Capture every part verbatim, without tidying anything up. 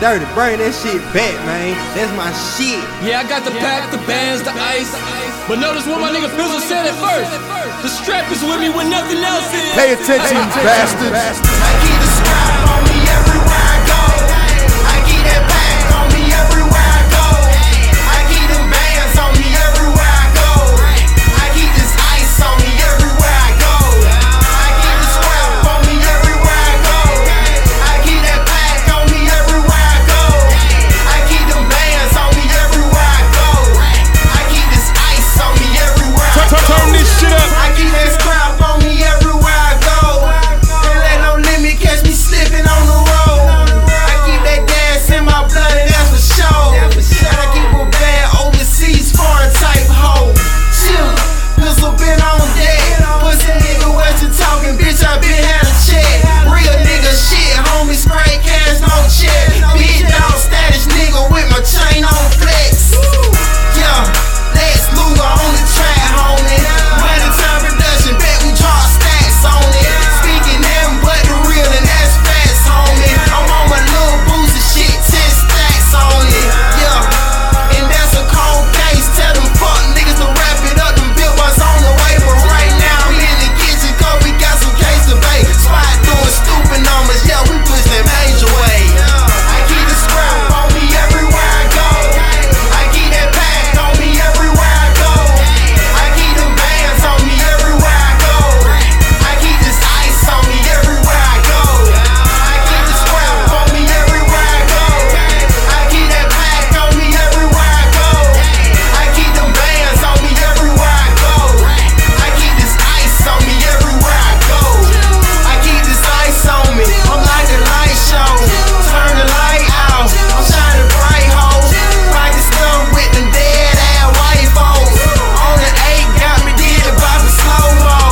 Dirty, bring that shit back, man. That's my shit. Yeah, I got the pack, the bands, the ice. But notice what my nigga Fizzle said at first. The strap is with me when nothing else is. Pay attention, you bastards. I keep the strap on me everywhere I go. I keep that pack on me everywhere I go. I keep them bands on me everywhere I go. I keep this ice on me everywhere I go. I keep the strap on me everywhere I go. I keep that pack on me everywhere I go. I keep them bands on me everywhere I go. I keep this ice on me everywhere I go. Turn this shit up. I keep that strap on me everywhere I go. Can't let no limit catch me slipping on the road. I keep that gas in my blood and that's for sure. And I keep a bad overseas foreign type hoe. Chill, pistol been on deck. Pussy nigga, what you talking? Bitch, I been had a check. Real nigga shit, homie, spray cash, no check. Big dog status nigga with my chain on flex. Yeah, Lex Luger on the track, homie. Money time production, bet we draw stats on it. Speaking them, but the real and that's fast, homie. I'm on my little boozy shit, ten stacks on it. Yeah, and that's a cold case. Tell them fuck niggas to wrap it up. Them bill was on the way, but right now I'm in the kitchen, cause we got some case to bake. Spot doing stupid numbers, yeah, we push that major way. I keep the scrap on me everywhere I go. I keep that pack on me everywhere I go. I keep them bands on me everywhere I go. I keep this ice on me everywhere I go. I keep the scrap on me everywhere I go. I keep that pack on me everywhere I go. I keep them bands on me everywhere I go. I keep this ice on me everywhere I go. I keep this ice on me. I'm like a light show. Turn the light out. I'm shining bright, ho. Pocket stuff with them dead ass white folks. On the eight got me did about the slow mo.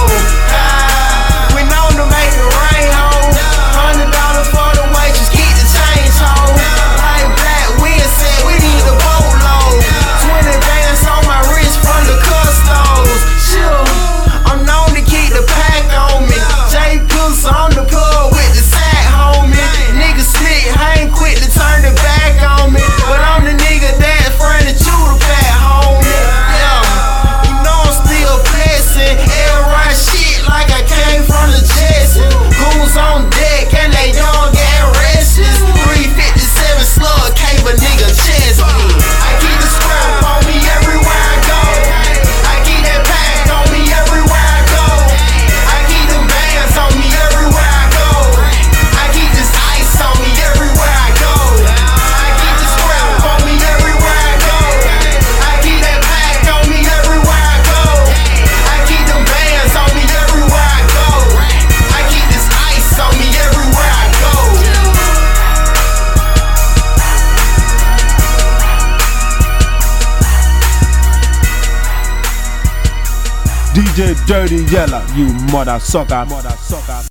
Ah, we known to make it rain, ho. Hundred dollars for the waitress, keep the change, ho. Like Black Wind said, we need a boatload. Twenty bands on my wrist from the custos. Sure, I'm known to keep the pack on me. Jay Cooks on the plug with the sack, homie. Nigga slick, I ain't quick to turn the back on me. But I'm the nigga that front of you the back, homie. Yeah, you know I'm still blessing. Air ride shit like I came from the Jets. Goons on deck and they young and restless. three fifty-seven slug cave a nigga chest. I keep the scrap on me everywhere I go. I keep that pack on me everywhere I go. I keep them bands on me everywhere I go. I keep this ice on me everywhere I go. I keep the scrap on me everywhere I go. I keep that pack on me everywhere I go. I keep them bands on me everywhere I go. I keep this ice on me everywhere I go. D J Dirty Yella, you mother sucker. Mother sucker.